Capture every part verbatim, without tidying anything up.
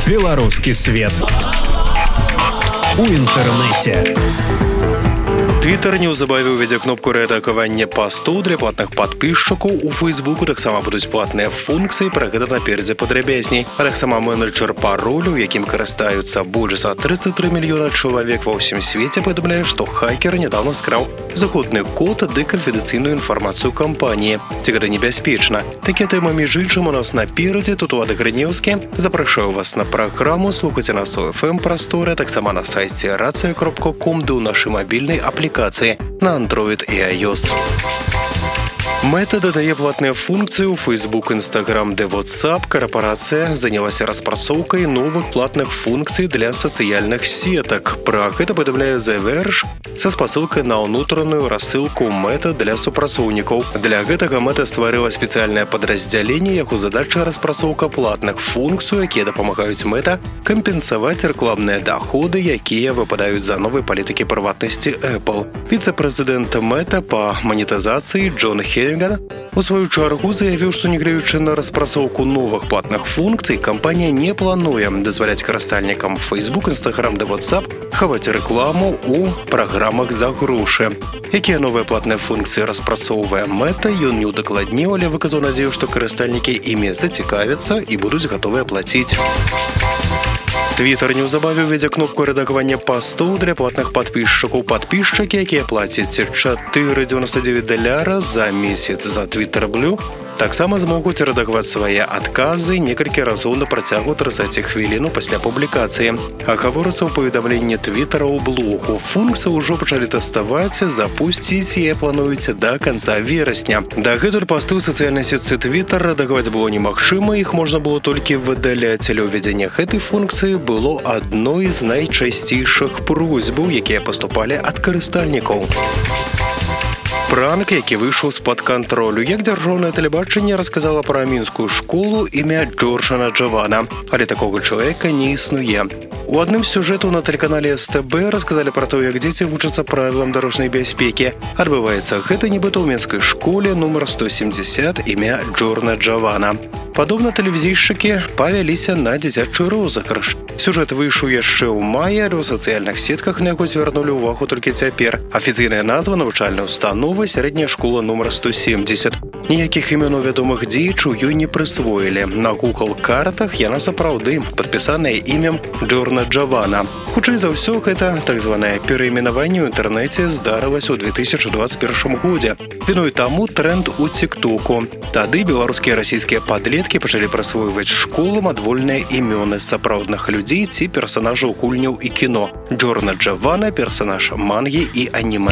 Беларускі свет у інтэрнэце. Твиттер неўзабаве ўвядзе кнопку рэдагавання пастоў для платных падпісчыкаў. У Фейсбуку таксама будуць платныя функцыі, пра гэта наперадзе падрабязней. А таксама менеджер паролю, якім карыстаюцца больш за тридцать три мільёна чалавек ва ўсім свеце, паведамляе, што хакер нядаўна скраў заходны код ды канфідэнцыйную інфармацыю кампаніі. Ці гэта небяспечна? Такія тэмы, між іншым, у нас наперадзе. Тут Улад Грынеўскі. Запрашаю вас на праграму. Слухайце нас у эф эм прасторы, таксама на сайце рацыя кропка ком ды ў нашай мабільнай аплікацыі на Android и iOS. Мета дадае платныя функцыі ў Facebook, Instagram ды WhatsApp. Карпарацыя занялася распрацоўкай новых платных функцый для сацыяльных сетак. Пра гэта паведамляе The Verge са спасылкай на ўнутраную рассылку Мета для супрацоўнікаў. Для гэтага Мета стварыла спецыяльнае падраздзяленне, яго задача распрацоўка платных функцый, якія дапамагаюць Мета кампенсаваць рэкламныя даходы, якія выпадаюць за новай палітыкі прыватнасці Apple. Віцэ-прэзідэнт Мета па манетызацыі Джон Хельган у сваю чаргу заявіў, што нягледзячы на распрацоўку новых платных функцый, кампанія не плануе дазваляць карыстальнікам Facebook, Instagram ды WhatsApp хаваць рэкламу ў праграмах за грошы. Якія новыя платныя функцыі распрацоўвае Мета, ён не ўдакладніў, але выказаў надзею, што карыстальнікі імі зацікавяцца і будуць гатовыя плаціць. Твиттер неўзабаве ўвядзе кнопку рэдагавання пастоў для платных падпісчыкаў. Падпісчыкі, якія плацяць чатыры дзевяносто девять даляра за месяц за Twitter Blue, таксама змогуць рэдагаваць свае адказы некалькі разоў на працягу тридцать хвілін пасля публікацыі. А гаворыцца ў паведамленні Твиттера ў блогу. Функцыю ўжо пачалі тэставаць, запусціць яе плануюць да канца верасня. Дагэтуль пасты ў сацыяльнай сетцы Твиттер рэдагаваць было немагчыма, іх можна было толькі выдаляць. Але ўвядзенне гэтай функцыі было адной з найчасцейшых просьбаў, якія паступалі ад карыстальнікаў. Пранк, які выйшаў з-пад кантролю. Як дзяржаўнае тэлебачанне расказала пра мінскую школу імя Джорджана Джавана. Але такога чалавека не існуе. У адным з сюжэтаў на тэлеканале эс тэ бэ расказалі пра то, як дзеці вучацца правілам дарожнай бяспекі. Адбываецца гэта нібыта ў мінскай школе нумар сто семьдесят імя Джорджана Джавана. Падобна тэлевізійшчыкі павяліся на дзіцячы розыгрыш. Сюжэт выйшаў яшчэ ў маі, але ў сацыяльных сетках на яго звярнулі ўвагу толькі цяпер. Афіцыйная назва навучальнай установы сярэдняя школа нумар сто семьдесят. Ніякіх імёнаў вядомых дзеячаў ёй не прысвоілі. На Google картах яна сапраўды падпісаная імем Джорджана Джавана. Хутчэй за ўсё, гэта так званае перайменаванне ў інтэрнэце здарылася ў две тысячи двадцать первом годзе. Віной таму тренд у тик-току. Тады беларускія і расійскія падлеткі пачалі прысвойваць школам адвольныя імёны сапраўдных людзей ці персанажаў гульняў і кіно. Джорджана Джавана – персанаж мангі і анімэ.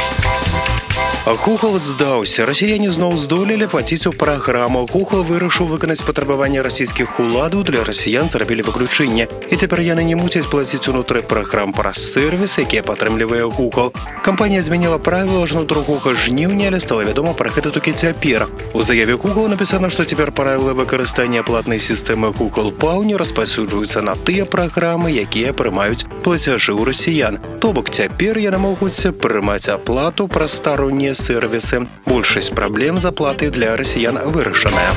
Google здаўся. Расіяне зноў здолелі плаціць у праграму. Google вырашыў выканаць патрабаванне расійскіх уладаў. Для расіян зрабілі выключэнне. І цяпер яны не мусяць плаціць унутры праграм праз сервіс, якія падтрымлівае Google. Кампанія змяніла правіла аж на другога жніўня, але стала вядома пра гэта толькі цяпер. У заяве Google напісана, што цяпер правілы выкарыстання платнай сістэмы Google Pay не распаўсюджваюцца на тыя праграмы, якія прымаюць плацяжы ў расіян. То бок цяпер яны могуць прымаць аплату праз староннія сервисы. Большасць праблем з аплатай для расіян вырашаная.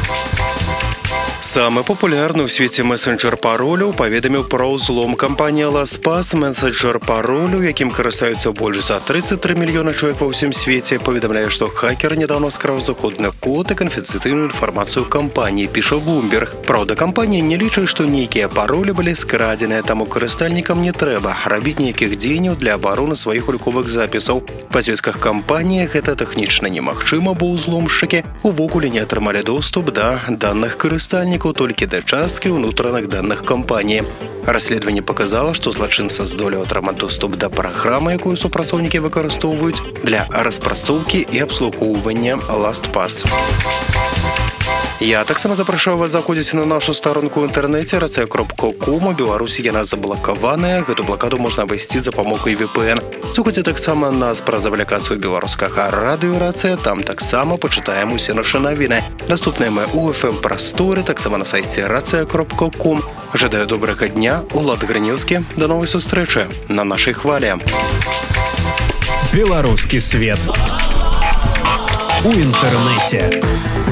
Самы папулярны ў свеце месенджер пароляў паведаміў пра ўзлом. Кампанія LastPass, месенджер пароляў, якім карыстаюцца больш за тридцать три мільёна чалавек ва ўсім свеце, паведамляе, што хакер нядаўна скраў заходны код і канфідэнцыйную інфармацыю кампаніі, піша Bloomberg. Праўда, кампанія не лічыць, што нейкія паролі былі скрадзеныя, таму карыстальнікам не трэба рабіць нейкіх дзеянняў для абароны сваіх уліковых запісаў. Па звестках кампаніі гэта тэхнічна немагчыма, бо ўзломшчыкі увогуле не атрымалі доступ да даных карыстальнікаў, толькі да часткі ўнутраных даных кампаніі. Расследаванне паказала, што злачынца здолеў атрымаць доступ да праграмы, якую супрацоўнікі выкарыстоўваюць для распрацоўкі і абслугоўвання LastPass. Я таксама запрашаю вас заходзіць на нашу старонку ў інтэрнэце рацыя кропка ком. У Беларусі яна заблакаваная. Гэту блакаду можна абысці за памогай ви пи эн. Слухайце таксама нас праз аплікацыю беларускага радыё Рацыя. Там таксама пачытаем усе нашы навіны. Наступныя мы ў эф эм прасторы, таксама на сайце рацыя кропка ком. Жадаю добрага дня. Улад Грынеўскі. До новай сустрэчы на нашай хвалі. Беларускі свет у інтэрнэце.